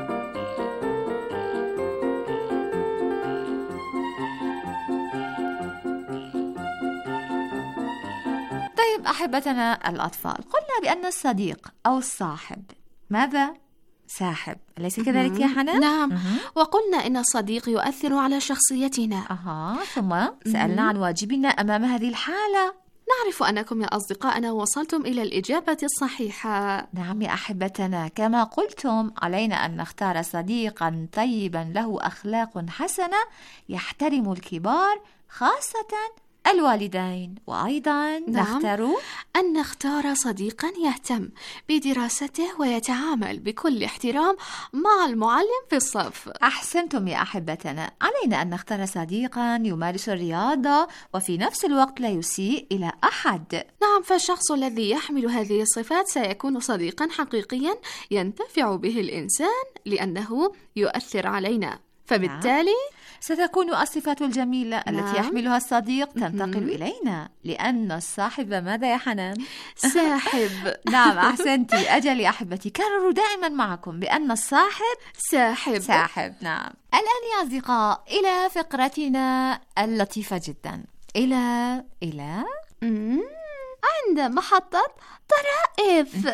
طيب أحبتنا الأطفال، قلنا بأن الصديق أو الصاحب ماذا؟ ساحب، أليس كذلك يا حنان؟ نعم. وقلنا إن الصديق يؤثر على شخصيتنا. ثم سألنا عن واجبنا أمام هذه الحالة. نعرف أنكم يا أصدقائنا وصلتم إلى الإجابة الصحيحة. نعم يا أحبتنا، كما قلتم علينا أن نختار صديقا طيبا له أخلاق حسنة يحترم الكبار خاصة الوالدين، وأيضا نختار صديقا يهتم بدراسته ويتعامل بكل احترام مع المعلم في الصف. أحسنتم يا أحبتنا، علينا أن نختار صديقا يمارس الرياضة وفي نفس الوقت لا يسيء إلى أحد. نعم، فالشخص الذي يحمل هذه الصفات سيكون صديقا حقيقيا ينتفع به الإنسان لأنه يؤثر علينا فبالتالي ستكون الصفات الجميلة التي يحملها الصديق تنتقل إلينا، لأن الصاحب ماذا يا حنان؟ ساحب. نعم أحسنتي. أجل يا أحبتي، كرروا دائما معكم بأن الصاحب ساحب. نعم. الآن يا أصدقاء إلى فقرتنا اللطيفة جدا، إلى عند محطة طرائف.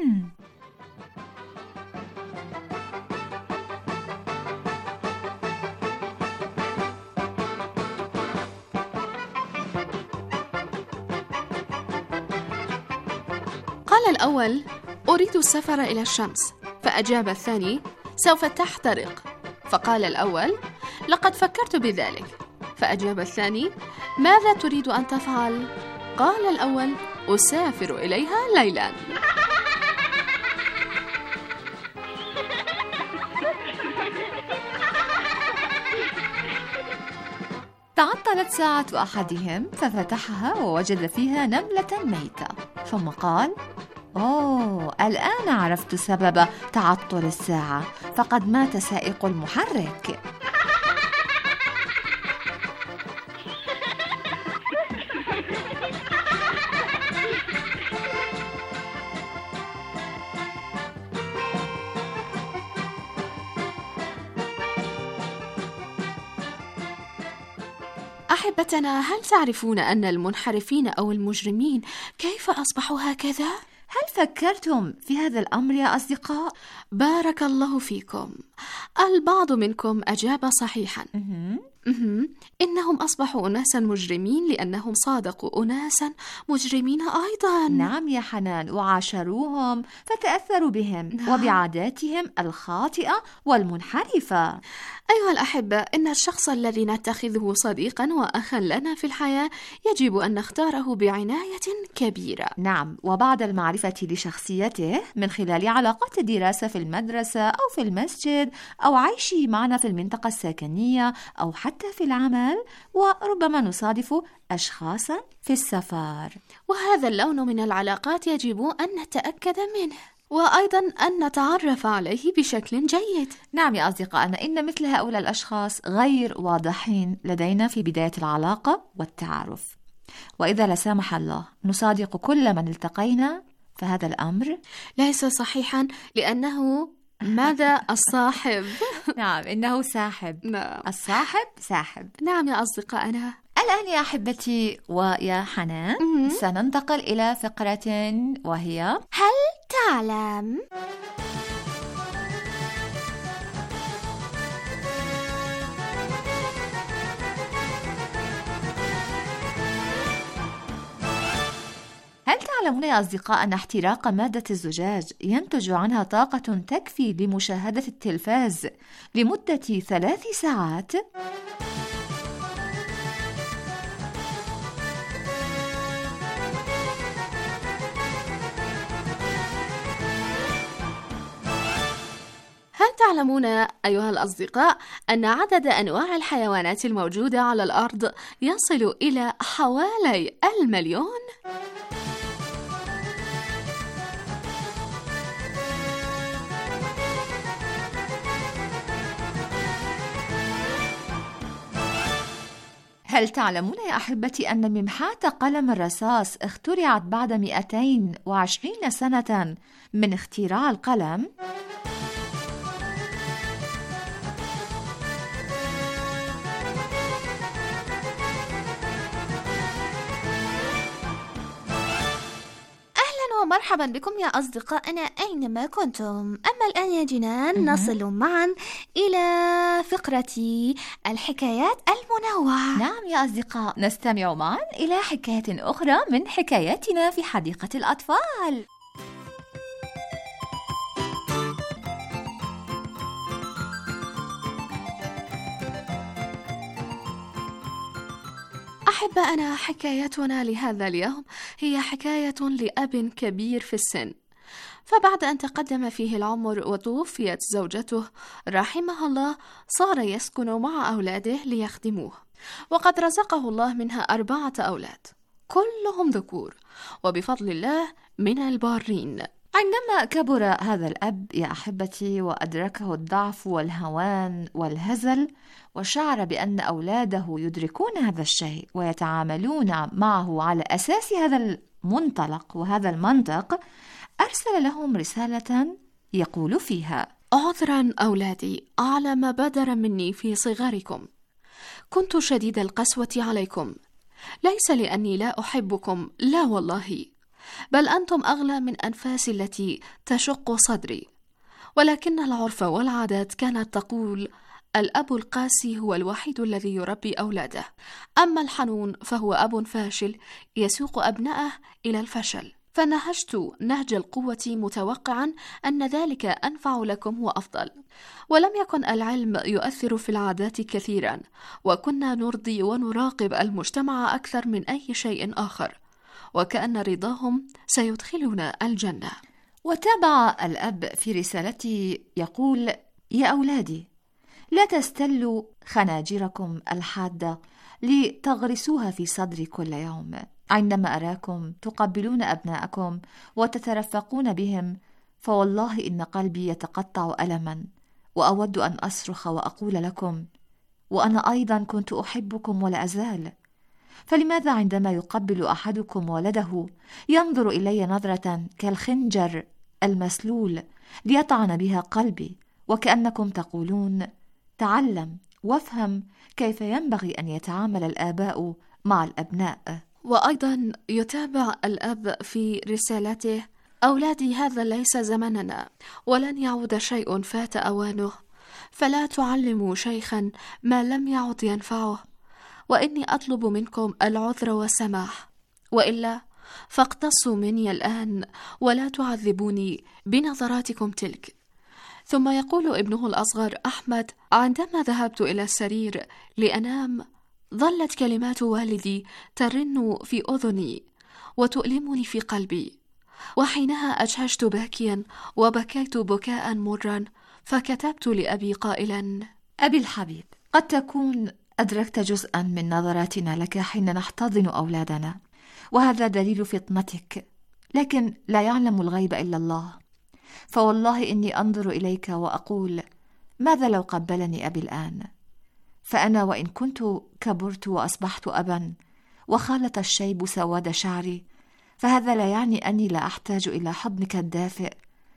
قال الأول: أريد السفر إلى الشمس. فأجاب الثاني: سوف تحترق. فقال الأول: لقد فكرت بذلك. فأجاب الثاني: ماذا تريد أن تفعل؟ قال الأول: أسافر إليها ليلا. تعطلت ساعة أحدهم ففتحها ووجد فيها نملة ميتة، ثم قال: الآن عرفت سبب تعطل الساعة، فقد مات سائق المحرك. أحبتنا، هل تعرفون أن المنحرفين أو المجرمين كيف أصبحوا هكذا؟ هل فكرتم في هذا الأمر يا أصدقاء؟ بارك الله فيكم. البعض منكم أجاب صحيحا. إنهم أصبحوا أناسا مجرمين لأنهم صادقوا أناسا مجرمين أيضا. نعم يا حنان، وعاشروهم فتأثروا بهم وبعاداتهم الخاطئة والمنحرفة. أيها الأحبة، إن الشخص الذي نتخذه صديقا وأخا لنا في الحياة يجب أن نختاره بعناية كبيرة. نعم، وبعد المعرفة لشخصيته من خلال علاقات الدراسة في المدرسة أو في المسجد أو عيشه معنا في المنطقة السكنية أو حتى في العمل، وربما نصادف أشخاصا في السفر. وهذا اللون من العلاقات يجب أن نتأكد منه، وأيضا أن نتعرف عليه بشكل جيد. نعم يا أصدقائنا، إن مثل هؤلاء الأشخاص غير واضحين لدينا في بداية العلاقة والتعارف، وإذا لا سمح الله نصادق كل من التقينا فهذا الأمر ليس صحيحا، لأنه ماذا الصاحب؟ نعم، إنه ساحب. نعم. الصاحب ساحب. نعم يا أصدقائنا. الآن يا أحبتي ويا حنان سننتقل إلى فقرة وهي هل تعلم؟ هل تعلمون يا أصدقاء أن احتراق مادة الزجاج ينتج عنها طاقة تكفي لمشاهدة التلفاز لمدة 3 ساعات؟ هل تعلمون أيها الأصدقاء أن عدد أنواع الحيوانات الموجودة على الأرض يصل إلى حوالي 1,000,000,000؟ هل تعلمون يا أحبتي أن ممحاة قلم الرصاص اخترعت بعد 220 سنة من اختراع القلم؟ ومرحبا بكم يا أصدقائنا أينما كنتم. أما الآن يا جنان نصل معا إلى فقرة الحكايات المنوعة. نعم يا أصدقاء، نستمع معا إلى حكاية أخرى من حكاياتنا في حديقة الأطفال. أحبائنا، حكايتنا لهذا اليوم هي حكاية لأب كبير في السن، فبعد أن تقدم فيه العمر وتوفيت زوجته رحمها الله، صار يسكن مع أولاده ليخدموه، وقد رزقه الله منها 4 أولاد كلهم ذكور، وبفضل الله من البارين. عندما كبر هذا الأب يا أحبتي وأدركه الضعف والهوان والهزل، وشعر بأن أولاده يدركون هذا الشيء ويتعاملون معه على أساس هذا المنطلق وهذا المنطق، أرسل لهم رسالة يقول فيها: عذرا أولادي على ما بدر مني في صغركم، كنت شديد القسوة عليكم، ليس لأني لا أحبكم، لا والله، بل أنتم أغلى من أنفاسي التي تشق صدري، ولكن العرف والعادات كانت تقول الأب القاسي هو الوحيد الذي يربي أولاده، أما الحنون فهو أب فاشل يسوق أبنائه إلى الفشل. فنهجت نهج القوة متوقعا أن ذلك أنفع لكم وأفضل، ولم يكن العلم يؤثر في العادات كثيرا، وكنا نرضي ونراقب المجتمع أكثر من أي شيء آخر، وكأن رضاهم سيدخلنا الجنة. وتابع الأب في رسالته يقول: يا أولادي، لا تستلوا خناجركم الحادة لتغرسوها في صدري كل يوم. عندما أراكم تقبلون أبناءكم وتترفقون بهم، فوالله إن قلبي يتقطع ألما، وأود أن أصرخ وأقول لكم: وأنا أيضا كنت أحبكم ولا أزال. فلماذا عندما يقبل أحدكم ولده ينظر إلي نظرة كالخنجر المسلول ليطعن بها قلبي، وكأنكم تقولون: تعلم وافهم كيف ينبغي أن يتعامل الآباء مع الأبناء. وأيضا يتابع الأب في رسالته: أولادي، هذا ليس زمننا، ولن يعود شيء فات أوانه، فلا تعلموا شيخا ما لم يعد ينفعه، وإني أطلب منكم العذر والسماح، وإلا فاقتصوا مني الآن ولا تعذبوني بنظراتكم تلك. ثم يقول ابنه الأصغر أحمد: عندما ذهبت إلى السرير لأنام، ظلت كلمات والدي ترن في أذني وتؤلمني في قلبي، وحينها أجهشت باكيا وبكيت بكاء مرا، فكتبت لأبي قائلا: أبي الحبيب، قد تكون أدركت جزءا من نظراتنا لك حين نحتضن أولادنا، وهذا دليل فطنتك، لكن لا يعلم الغيب إلا الله. فوالله إني أنظر إليك وأقول: ماذا لو قبلني أبي الآن؟ فأنا وإن كنت كبرت وأصبحت أبا وخالط الشيب سواد شعري، فهذا لا يعني أني لا أحتاج إلى حضنك الدافئ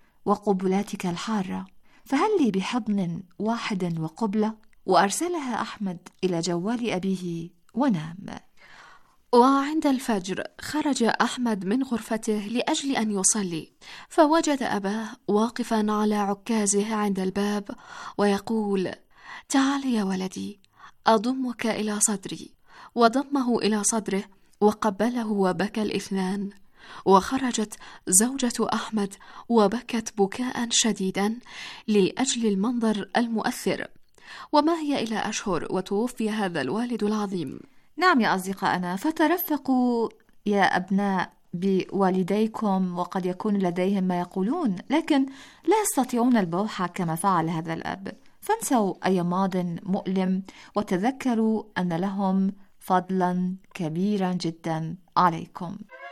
وقبلاتك الحارة، فهل لي بحضن واحد وقبلة؟ وأرسلها أحمد إلى جوال أبيه ونام. وعند الفجر خرج أحمد من غرفته لأجل أن يصلي، فوجد أباه واقفا على عكازه عند الباب ويقول: تعال يا ولدي، أضمك إلى صدري. وضمه إلى صدره وقبله وبكى الاثنان. وخرجت زوجة أحمد وبكت بكاء شديدا لأجل المنظر المؤثر. وما هي إلى أشهر وتوفي هذا الوالد العظيم. نعم يا أصدقائنا، فترفقوا يا أبناء بوالديكم، وقد يكون لديهم ما يقولون لكن لا يستطيعون البوح كما فعل هذا الأب. فانسوا أي ماض مؤلم وتذكروا أن لهم فضلا كبيرا جدا عليكم.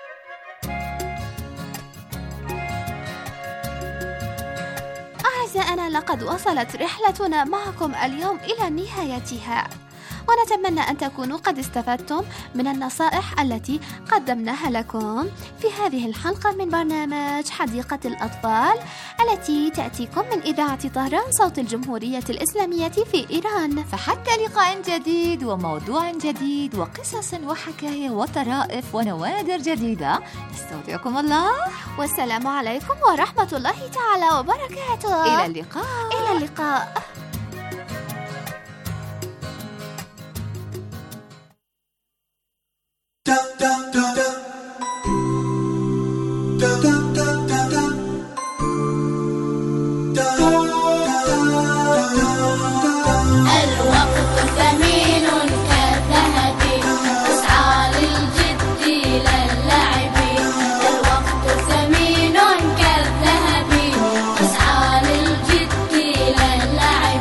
أعزائنا، لقد وصلت رحلتنا معكم اليوم إلى نهايتها، ونتمنى أن تكونوا قد استفدتم من النصائح التي قدمناها لكم في هذه الحلقة من برنامج حديقة الأطفال التي تأتيكم من إذاعة طهران صوت الجمهورية الإسلامية في إيران. فحتى لقاء جديد وموضوع جديد وقصص وحكاية وطرائف ونوادر جديدة، نستودعكم الله، والسلام عليكم ورحمة الله تعالى وبركاته. إلى اللقاء. إلى اللقاء. الوقت ثمين كالذهب، اسعى للجد لا اللعب.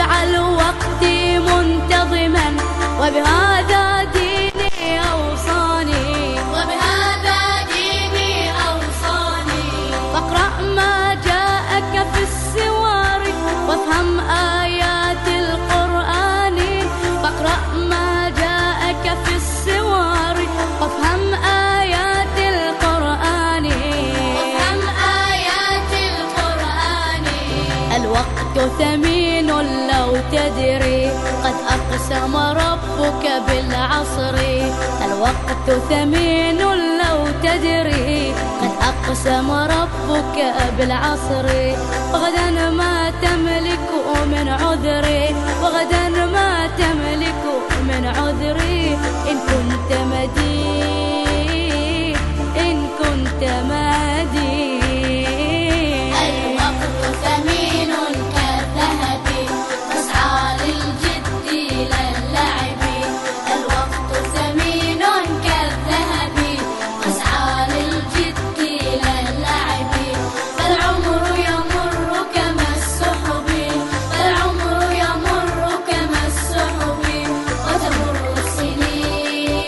واجعل وقتي منتظما وبهذا ديني أوصاني فاقرأ ما جاءك في السوار وافهم آيات القرآن وافهم آيات القرآن الوقت ثمين لو تدري قد أقسم ربك بالعصر الوقت ثمين لو تدري قد أقسم ربك بالعصر وغدا ما تملك من عذري وغدا ما تملك من عذري إن كنت مدين إن كنت مدين الوقت ثمين كالذهب فاسعى للجد لا اللعب الوقت ثمين كالذهب فاسعى للجد لا اللعب فالعمر يمر كما السحب فالعمر يمر كما السحب وتمر السنين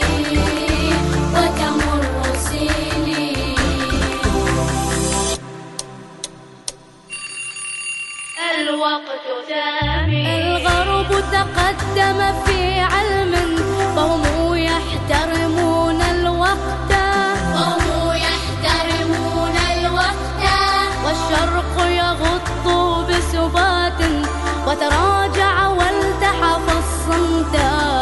الوقت ثمين الغرب تقدم في علم فهم يحترمون الوقت والشرق يغط بسبات وتراجع والتحف الصمت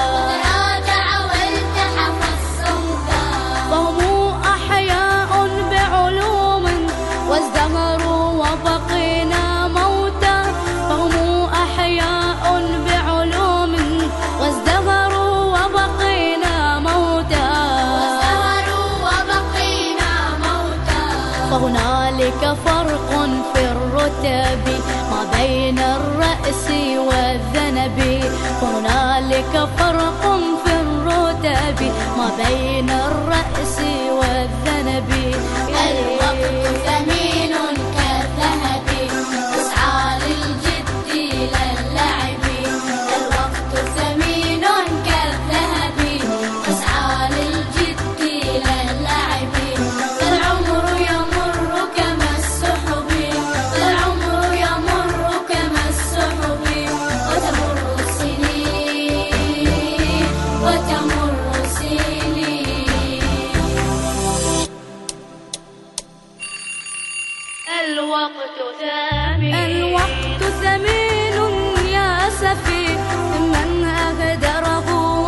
فهم أحياء بعلوم وازدهروا وبقينا موتى فهم أحياء بعلوم وازدهروا وبقينا موتى فهنالك فرق في الرتب ما بين الرأس والذنب فهنالك فرق في الرتب ما بين الرأس والذنب الوقت ثمين كالذهب اسعى للجد لا اللعب الوقت ثمين كالذهب اسعى للجد لا اللعب فالعمر يمر كما السحب فالعمر يمر كما السحب وتمر السنين الوقت ثمين يا سفي من أهدره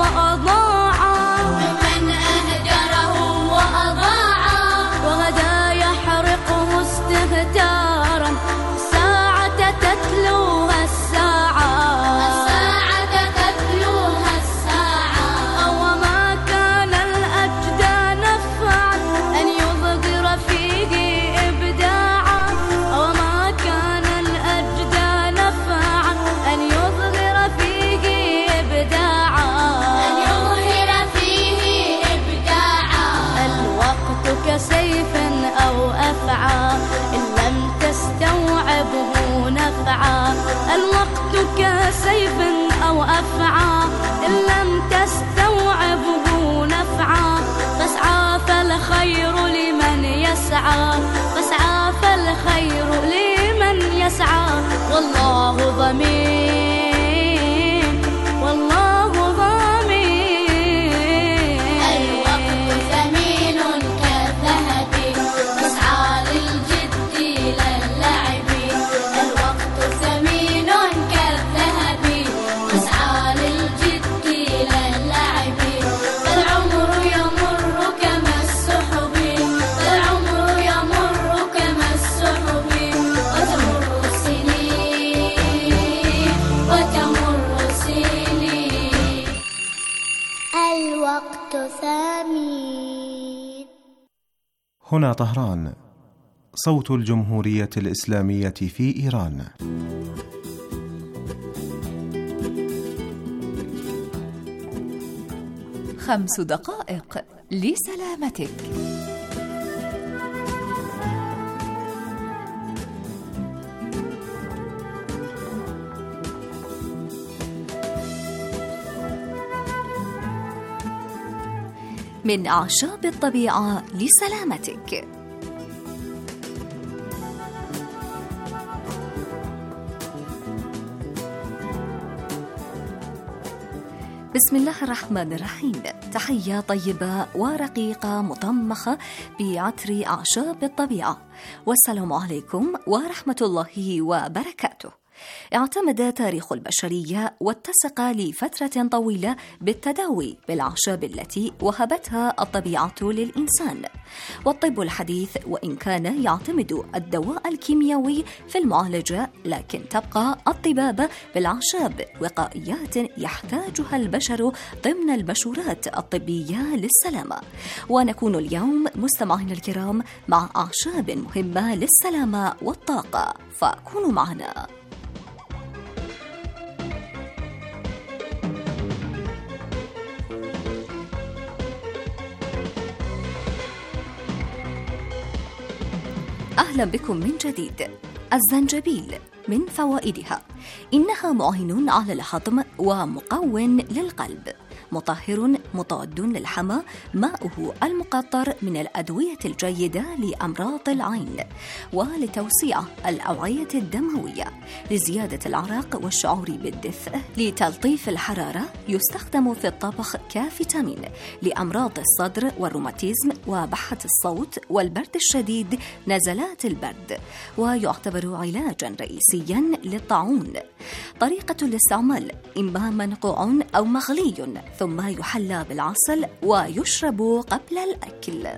وأضاع وغدا يحرقه استهتارا الساعة تتلوها الساعة وما كان الأجدى نفعا أن يظهر فيه إبداعا وما كان الأجدى نفعا أن يظهر فيه إبداعا الوقت كسيف أو أفعى إن لم تستوعبه نفعا الوقت كسيف أو أفعى إن لم تستوعبه نفعا فاسعى فالخير لمن يسعى والله ضمين الوقت ثمين كالذهب فاسعى للجد لا اللعب الوقت ثمين كالذهب فاسعى للجد لا اللعب فالعمر يمر كما السحب وتمر السنين الوقت ثمين. هنا طهران، صوت الجمهورية الإسلامية في إيران. خمس دقائق لسلامتك. من أعشاب الطبيعة لسلامتك. بسم الله الرحمن الرحيم. تحية طيبة ورقيقة مطمخة بعطر أعشاب الطبيعة، والسلام عليكم ورحمة الله وبركاته. اعتمد تاريخ البشرية واتسق لفترة طويلة بالتداوي بالأعشاب التي وهبتها الطبيعة للإنسان. والطب الحديث وإن كان يعتمد الدواء الكيميائي في المعالجة، لكن تبقى الطبابة بالأعشاب وقائيات يحتاجها البشر ضمن المشورات الطبية للسلامة. ونكون اليوم مستمعين الكرام مع أعشاب مهمة للسلامة والطاقة، فكونوا معنا. أهلا بكم من جديد. الزنجبيل من فوائدها إنها معين على الهضم ومقوٍ للقلب، مطهر مضاد للحمى، ماؤه المقطر من الأدوية الجيدة لأمراض العين ولتوسيع الأوعية الدموية، لزيادة العرق والشعور بالدفء، لتلطيف الحرارة، يستخدم في الطبخ كفيتامين لأمراض الصدر والروماتيزم وبحة الصوت والبرد الشديد، نزلات البرد، ويعتبر علاجا رئيسيا للطاعون. طريقة الاستعمال: إما منقوع أو مغلي، ثم يحلى بالعسل ويشرب قبل الأكل.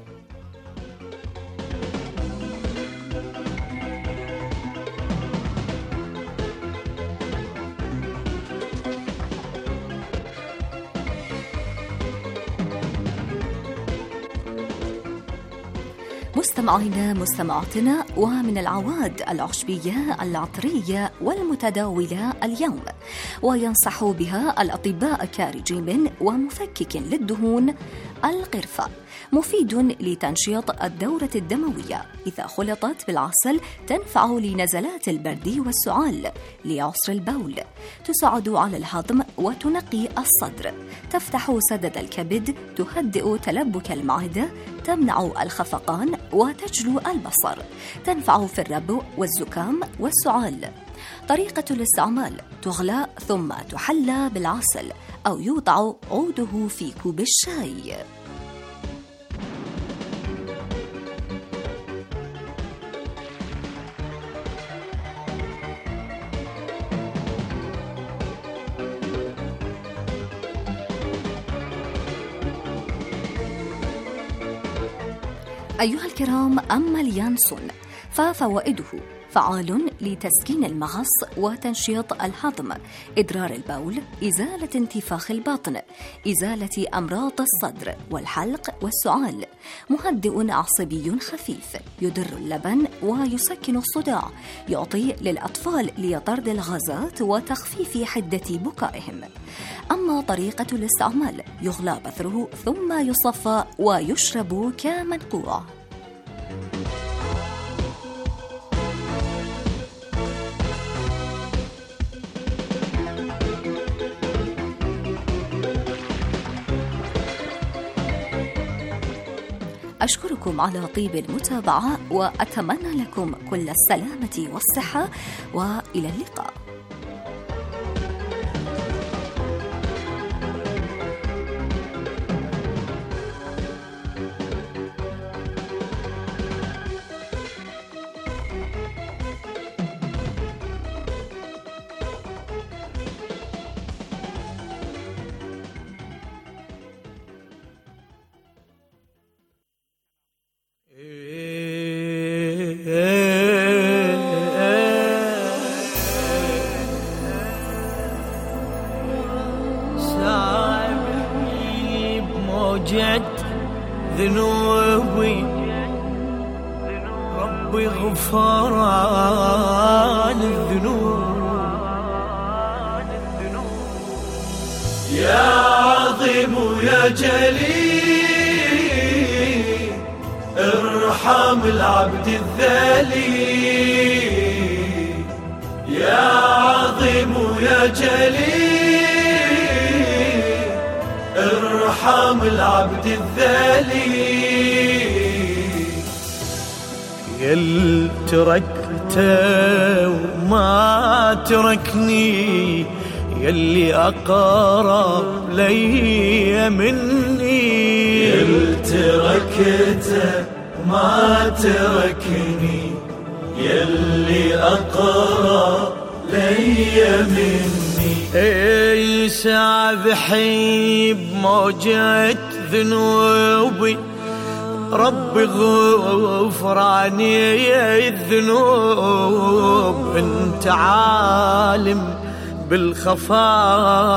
مستمعينا مستمعاتنا، ومن العواد العشبية العطرية والمتداولة اليوم وينصح بها الأطباء كرجيم ومفكك للدهون، القرفة مفيد لتنشيط الدورة الدموية، إذا خلطت بالعسل تنفع لنزلات البرد والسعال، لعسر البول، تساعد على الهضم وتنقي الصدر، تفتح سدد الكبد، تهدئ تلبك المعدة، تمنع الخفقان وتجلو البصر، تنفع في الربو والزكام والسعال. طريقة الاستعمال: تغلى ثم تحلى بالعسل أو يوضع عوده في كوب الشاي. أيها الكرام، أما اليانسون ففوائده: فعال لتسكين المغص وتنشيط الهضم، إدرار البول، إزالة انتفاخ البطن، إزالة أمراض الصدر والحلق والسعال، مهدئ عصبي خفيف، يدر اللبن ويسكن الصداع، يعطي للأطفال لطرد الغازات وتخفيف حدة بكائهم. أما طريقة الاستعمال: يغلى بذره ثم يصفى ويشرب كمنقوع. أشكركم على طيب المتابعة، وأتمنى لكم كل السلامة والصحة، وإلى اللقاء. ذنوبي ربي غفران الذنوب، يا عظيم يا جليل ارحم العبد الذليل، يا عظيم يا جليل ارحم العبد الذليل. يل تركته وما تركني، يلي أقرب لي مني. يل تركته وما تركني، يلي أقرب لي مني. سابحي بموجة ذنوبي، ربي غفراني الذنوب، انت عالم بالخفاء